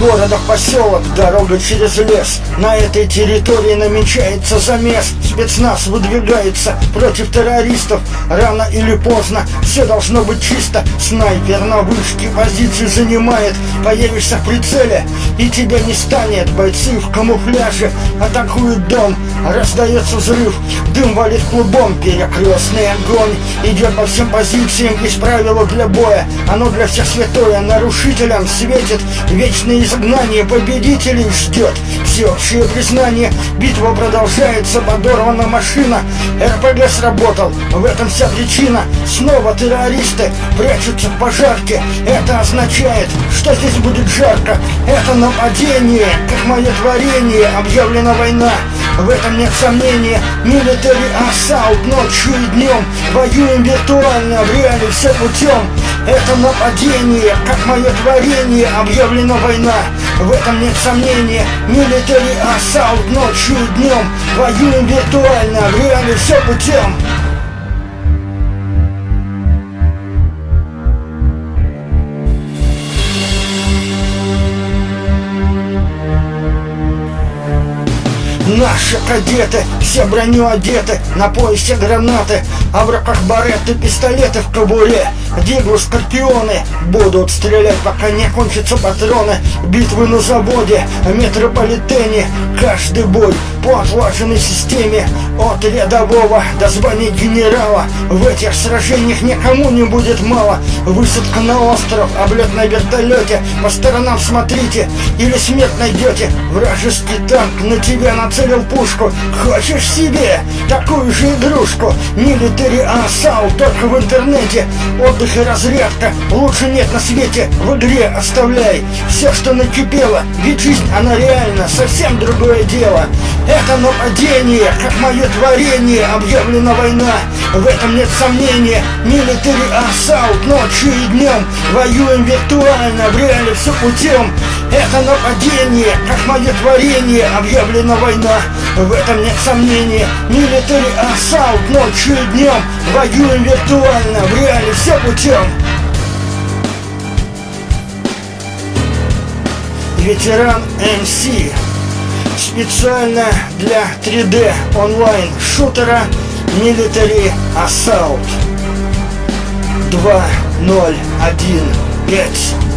города в поселок, дорога через лес. На этой территории намечается замес. Спецназ выдвигается против террористов. Рано или поздно все должно быть чисто. Снайпер на вышке позиции занимает. Появишься в прицеле и тебя не станет. Бойцы в камуфляже атакуют дом. Раздается взрыв, дым валит клубом. Перекрестный огонь идет по всем позициям. Есть правило для боя, оно для всех святое. Нарушителям светит вечное изгнание. Победителей ждет всеобщее признание. Битва продолжается, подорвана машина. РПГ сработал, в этом вся причина. Снова террористы прячутся в пожарке. Это означает, что здесь будет жарко. Это нападение, как мое творение. Объявлена война, в этом нет сомнения. Military assault ночью и днем. Воюем виртуально, в реале все путем. Это нападение, как мое творение. Объявлена война, в этом нет сомнения. Military assault ночью и днем. Воюем виртуально, в реале все путем. Наши кадеты, все броню одеты, на поясе гранаты, а в руках бареты, пистолеты в кобуре. Диглы, скорпионы будут стрелять, пока не кончатся патроны. Битвы на заводе, метрополитене, каждый бой по отлаженной системе. От рядового до звания генерала, в этих сражениях никому не будет мало. Высадка на остров, облет на вертолете. По сторонам смотрите, или смерть найдете. Вражеский танк на тебя нацелил пушку. Хочешь себе такую же игрушку? Military assault только в интернете. Отдых и разрядка лучше нет на свете. В игре оставляй все, что накипело, ведь жизнь, она реально совсем другое дело. Это нападение, как мое творение. Объявлена война, в этом нет сомнения. Military assault ночью и днем. Воюем виртуально, в реале все путем. Это нападение, как мое творение. Объявлена война, в этом нет сомнения. Military assault ночью и днем. Воюем виртуально, в реале все путем. Ветеран МС специально для 3D онлайн шутера Military assault 2015.